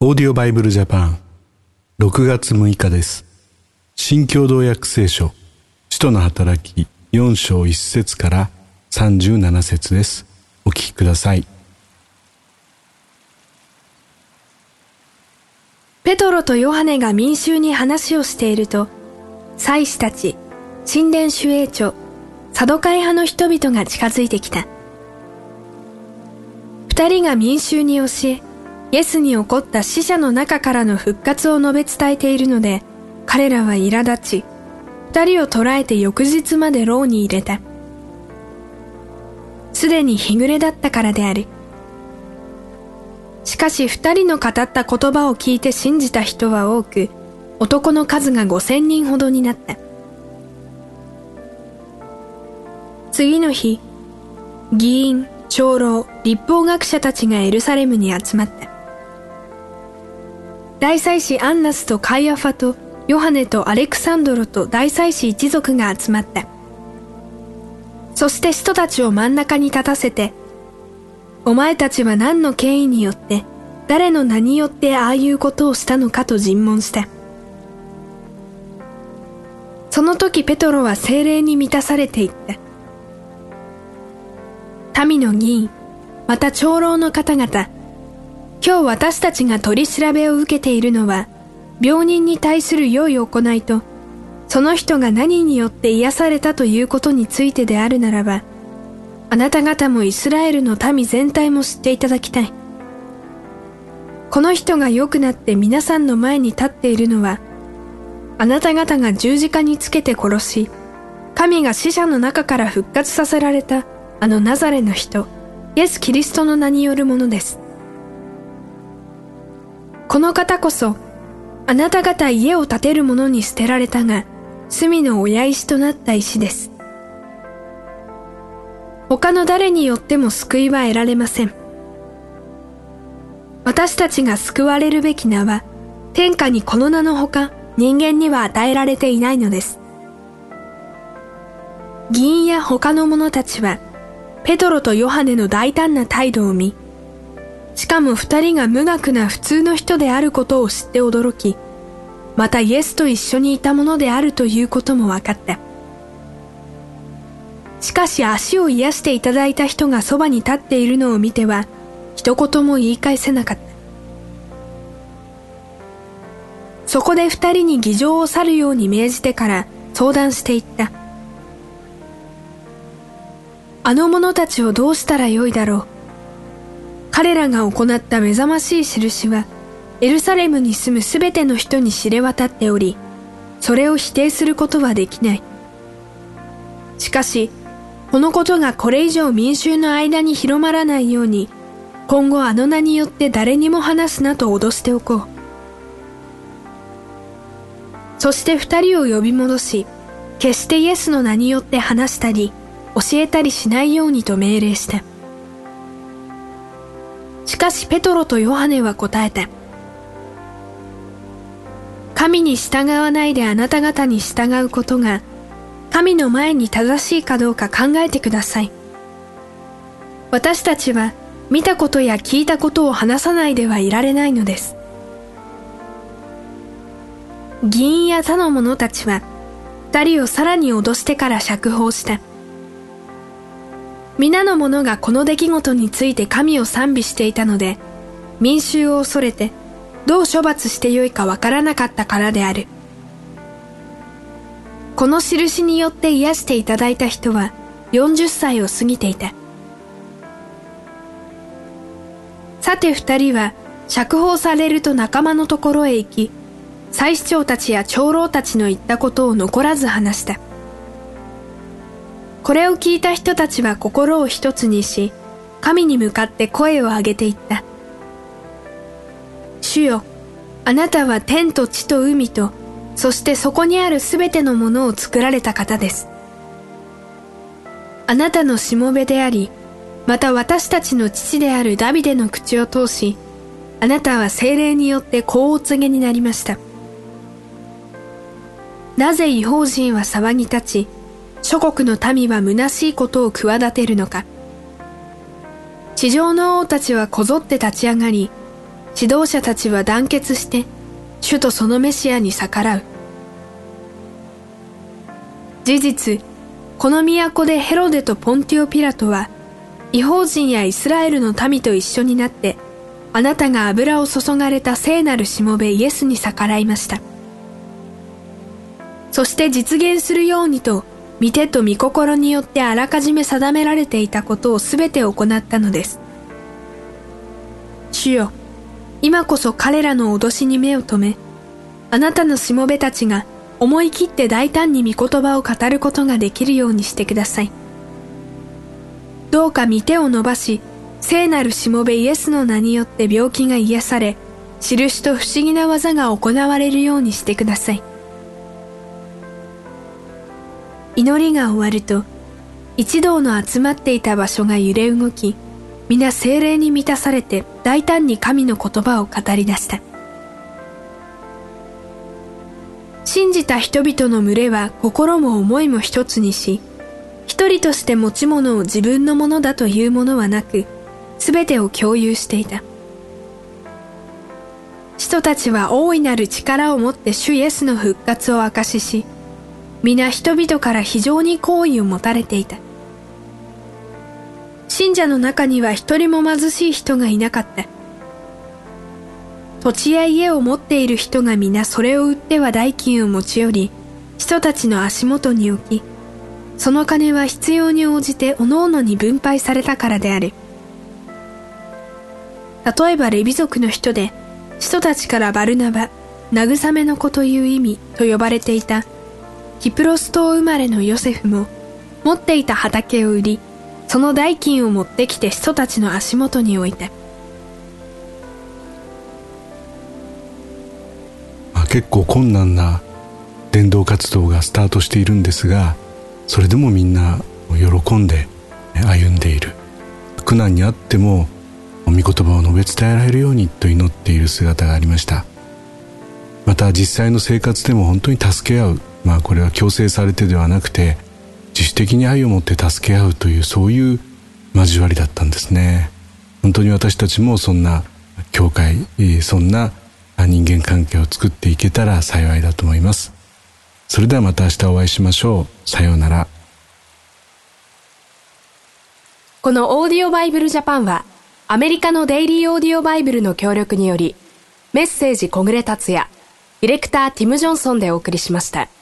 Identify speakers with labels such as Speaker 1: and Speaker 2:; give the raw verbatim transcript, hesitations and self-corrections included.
Speaker 1: オーディオバイブルジャパンろくがつむいかです。新共同訳聖書使徒の働きよん章いち節からさんじゅうなな節です。お聞きください。
Speaker 2: ペトロとヨハネが民衆に話をしていると、祭司たち、神殿守衛長、サドカイ派の人々が近づいてきた。二人が民衆に教え、イエスに起こった死者の中からの復活を述べ伝えているので、彼らは苛立ち、二人を捕らえて翌日まで牢に入れた。すでに日暮れだったからである。しかし二人の語った言葉を聞いて信じた人は多く、男の数が五千人ほどになった。次の日、議員、長老、律法学者たちがエルサレムに集まった。大祭司アンナスとカイアファとヨハネとアレクサンドロと大祭司一族が集まった。そして使徒たちを真ん中に立たせて、お前たちは何の権威によって、誰の名によってああいうことをしたのかと尋問した。その時ペトロは聖霊に満たされていった。民の議員、また長老の方々、今日私たちが取り調べを受けているのは、病人に対する良い行いと、その人が何によって癒されたということについてであるならば、あなた方もイスラエルの民全体も知っていただきたい。この人が良くなって皆さんの前に立っているのは、あなた方が十字架につけて殺し、神が死者の中から復活させられたあのナザレの人、イエス・キリストの名によるものです。この方こそ、あなた方家を建てる者に捨てられたが、隅の親石となった石です。他の誰によっても救いは得られません。私たちが救われるべき名は、天下にこの名のほか、人間には与えられていないのです。議員や他の者たちは、ペトロとヨハネの大胆な態度を見、しかも二人が無学な普通の人であることを知って驚き、またイエスと一緒にいたものであるということも分かった。しかし足を癒していただいた人がそばに立っているのを見ては、一言も言い返せなかった。そこで二人に議場を去るように命じてから相談していった。あの者たちをどうしたらよいだろう。彼らが行った目覚ましい印は、エルサレムに住むすべての人に知れ渡っており、それを否定することはできない。しかし、このことがこれ以上民衆の間に広まらないように、今後あの名によって誰にも話すなと脅しておこう。そして二人を呼び戻し、決してイエスの名によって話したり、教えたりしないようにと命令した。しかしペトロとヨハネは答えた。神に従わないであなた方に従うことが、神の前に正しいかどうか考えてください。私たちは見たことや聞いたことを話さないではいられないのです。議員や他の者たちは、二人をさらに脅してから釈放した。皆の者がこの出来事について神を賛美していたので、民衆を恐れて、どう処罰してよいかわからなかったからである。この印によって癒していただいた人は、よんじゅっさいを過ぎていた。さて二人は、釈放されると仲間のところへ行き、祭司長たちや長老たちの言ったことを残らず話した。これを聞いた人たちは心を一つにし、神に向かって声を上げていった。主よ、あなたは天と地と海と、そしてそこにあるすべてのものを作られた方です。あなたのしもべであり、また私たちの父であるダビデの口を通し、あなたは聖霊によってこうお告げになりました。なぜ異邦人は騒ぎ立ち、諸国の民は虚しいことを企てるのか。地上の王たちはこぞって立ち上がり、 指導者たちは団結して主とそのメシアに逆らう。事実、この都でヘロデとポンティオ・ピラトは異邦人やイスラエルの民と一緒になってあなたが油を注がれた聖なるしもべイエスに逆らいました。そして実現するようにと御手と御心によってあらかじめ定められていたことをすべて行ったのです。主よ、今こそ彼らの脅しに目を留め、あなたのしもべたちが思い切って大胆に御言葉を語ることができるようにしてください。どうか御手を伸ばし、聖なるしもべイエスの名によって病気が癒され、印と不思議な技が行われるようにしてください。祈りが終わると、一同の集まっていた場所が揺れ動き、皆聖霊に満たされて大胆に神の言葉を語り出した。信じた人々の群れは心も思いも一つにし、一人として持ち物を自分のものだというものはなく、すべてを共有していた。使徒たちは大いなる力を持って主イエスの復活を証しし、皆人々から非常に好意を持たれていた。信者の中には一人も貧しい人がいなかった。土地や家を持っている人が皆それを売っては代金を持ち寄り、人たちの足元に置き、その金は必要に応じて各々に分配されたからである。例えばレビ族の人で、人たちからバルナバ、慰めの子という意味と呼ばれていた、キプロス島生まれのヨセフも、持っていた畑を売り、その代金を持ってきて人たちの足元に置いた。
Speaker 1: まあ、結構困難な伝道活動がスタートしているんですが、それでもみんな喜んで歩んでいる。苦難にあっても御言葉を述べ伝えられるようにと祈っている姿がありました。また実際の生活でも本当に助け合う、まあこれは強制されてではなくて自主的に愛を持って助け合うという、そういう交わりだったんですね。本当に私たちもそんな教会、そんな人間関係を作っていけたら幸いだと思います。それではまた明日お会いしましょう。さようなら。
Speaker 3: このオーディオバイブルジャパンはアメリカのデイリーオーディオバイブルの協力により、メッセージ小暮達也、ディレクターティム・ジョンソンでお送りしました。